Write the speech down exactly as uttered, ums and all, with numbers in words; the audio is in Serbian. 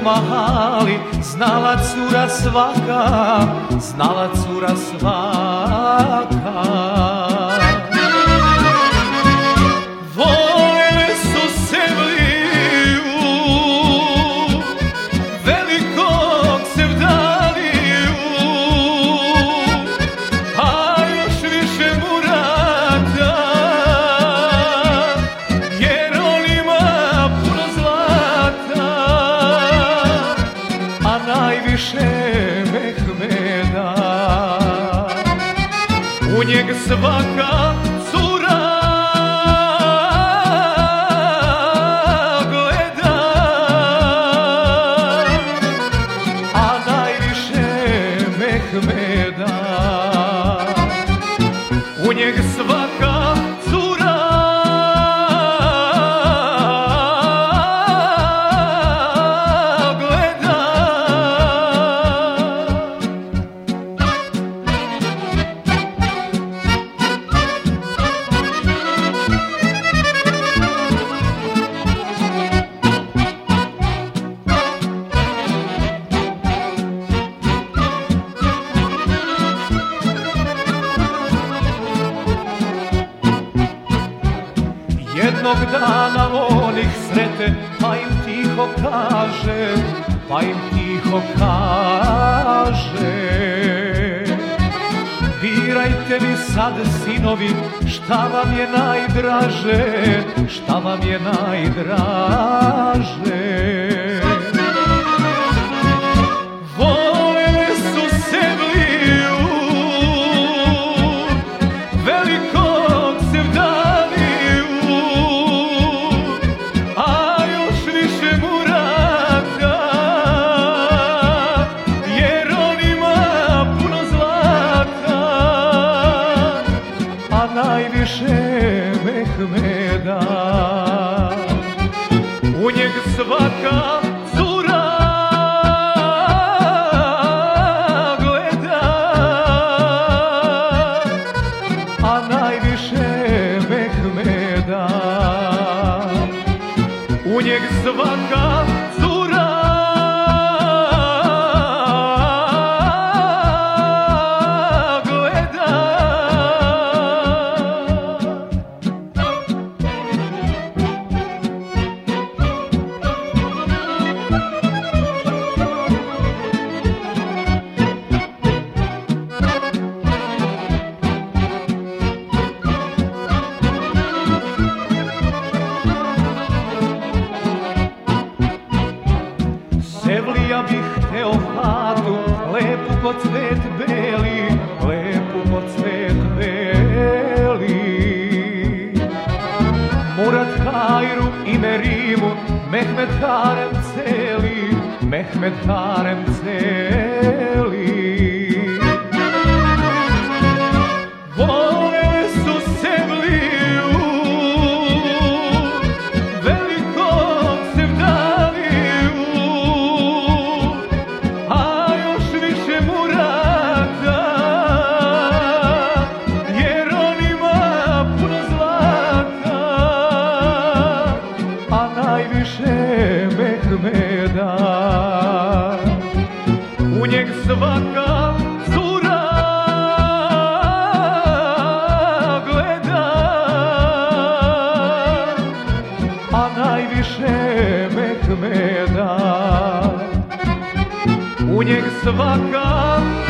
mahali, znala cura svaka, znala cura svaka. Volile su Sevliju, velikog Sevdaniju, a još više Murata, jer on ima puno zlata, a najviše Mehmeda. U njeg svaka cura gleda, a najviše Mehmeda. U njeg svaka cura gleda. Jednog dana on ih srete, pa im tiho kaže, pa im tiho kaže: birajte mi sad, sinovi, šta vam je najdraže, šta vam je najdraže. Volile su Sevliju, velikog Sevdaniju, a još više Murata, jer on ima puno zlata, a najviše Mehmeda. U njeg svaka cura gleda, a najviše Mehmeda. U njeg svaka cura gleda. Sevlija bih hteo hatu, lepu ko cvet beli, lepu ko cvet beli. Murat Hajru i Merimu, Mehmed harem celi, Mehmed harem celi. Volele su Sevliju, velikog Sevdaniju, a još više Murata, jer on ima puno zlata, a najviše Mehmeda. U njeg svaka cura gleda, a najviše Mehmeda. U njeg svaka